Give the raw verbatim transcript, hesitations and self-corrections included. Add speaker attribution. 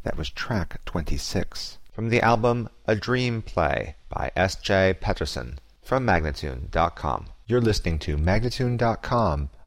Speaker 1: That was track twenty-six. From the album A Dream Play by S J Peterson from Magnatune dot com. You're listening to Magnatune dot com,